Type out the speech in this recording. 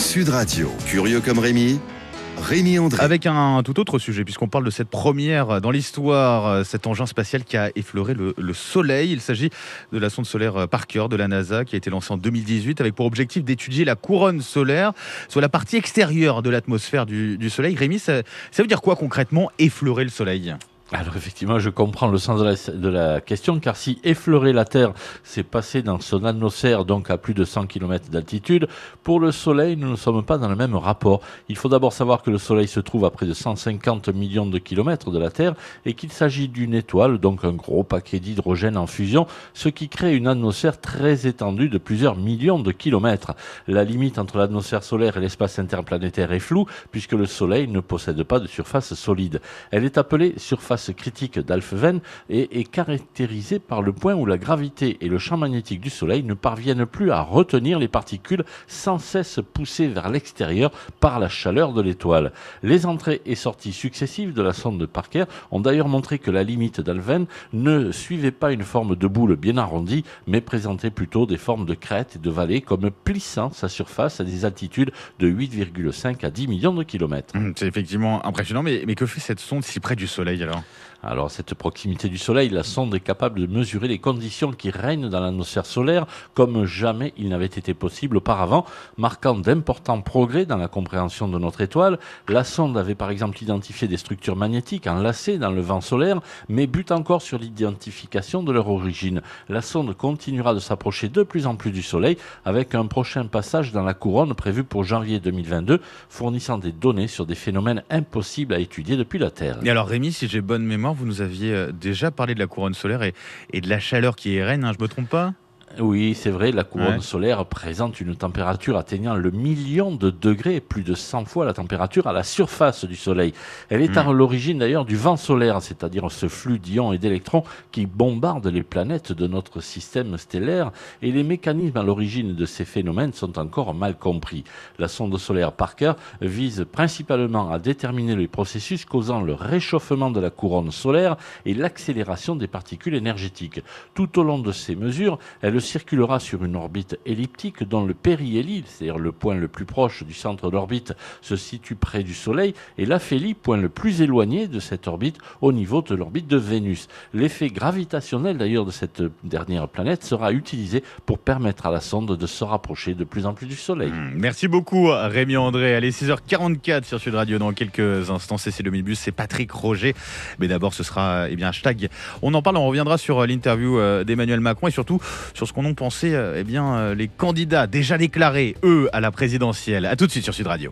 Sud Radio, curieux comme Rémi André. Avec un tout autre sujet, puisqu'on parle de cette première dans l'histoire, cet engin spatial qui a effleuré le Soleil. Il s'agit de la sonde solaire Parker de la NASA qui a été lancée en 2018 avec pour objectif d'étudier la couronne solaire, soit la partie extérieure de l'atmosphère du Soleil. Rémi, ça veut dire quoi concrètement effleurer le Soleil ? Alors effectivement, je comprends le sens de la question, car si effleurer la Terre, c'est passer dans son atmosphère, donc à plus de 100 km d'altitude, pour le Soleil, nous ne sommes pas dans le même rapport. Il faut d'abord savoir que le Soleil se trouve à près de 150 millions de kilomètres de la Terre et qu'il s'agit d'une étoile, donc un gros paquet d'hydrogène en fusion, ce qui crée une atmosphère très étendue de plusieurs millions de kilomètres. La limite entre l'atmosphère solaire et l'espace interplanétaire est floue, puisque le Soleil ne possède pas de surface solide. Elle est appelée surface critique d'Alfvén et est caractérisée par le point où la gravité et le champ magnétique du Soleil ne parviennent plus à retenir les particules sans cesse poussées vers l'extérieur par la chaleur de l'étoile. Les entrées et sorties successives de la sonde de Parker ont d'ailleurs montré que la limite d'Alfvén ne suivait pas une forme de boule bien arrondie, mais présentait plutôt des formes de crêtes et de vallées, comme plissant sa surface à des altitudes de 8,5 à 10 millions de kilomètres. C'est effectivement impressionnant, mais que fait cette sonde si près du Soleil alors ? Alors, à cette proximité du Soleil, la sonde est capable de mesurer les conditions qui règnent dans l'atmosphère solaire comme jamais il n'avait été possible auparavant, marquant d'importants progrès dans la compréhension de notre étoile. La sonde avait par exemple identifié des structures magnétiques enlacées dans le vent solaire, mais bute encore sur l'identification de leur origine. La sonde continuera de s'approcher de plus en plus du Soleil, avec un prochain passage dans la couronne prévu pour janvier 2022, fournissant des données sur des phénomènes impossibles à étudier depuis la Terre. Et alors Rémi, si j'ai bonne mémoire, vous nous aviez déjà parlé de la couronne solaire et de la chaleur qui est reine, je me trompe pas ? Oui, c'est vrai, la couronne solaire présente une température atteignant le million de degrés, plus de 100 fois la température à la surface du Soleil. Elle est à l'origine d'ailleurs du vent solaire, c'est-à-dire ce flux d'ions et d'électrons qui bombardent les planètes de notre système stellaire, et les mécanismes à l'origine de ces phénomènes sont encore mal compris. La sonde solaire Parker vise principalement à déterminer les processus causant le réchauffement de la couronne solaire et l'accélération des particules énergétiques. Tout au long de ces mesures, elle circulera sur une orbite elliptique dont le périhélie, c'est-à-dire le point le plus proche du centre d'orbite, se situe près du Soleil, et l'aphélie, point le plus éloigné de cette orbite, au niveau de l'orbite de Vénus. L'effet gravitationnel d'ailleurs de cette dernière planète sera utilisé pour permettre à la sonde de se rapprocher de plus en plus du Soleil. Merci beaucoup Rémi André. Allez, 6h44 sur Sud Radio. Dans quelques instants, c'est l'Omnibus, c'est Patrick Roger. Mais d'abord, ce sera hashtag. On en parle, on reviendra sur l'interview d'Emmanuel Macron et surtout sur ce qu'on en pensait les candidats déjà déclarés, eux, à la présidentielle. À tout de suite sur Sud Radio.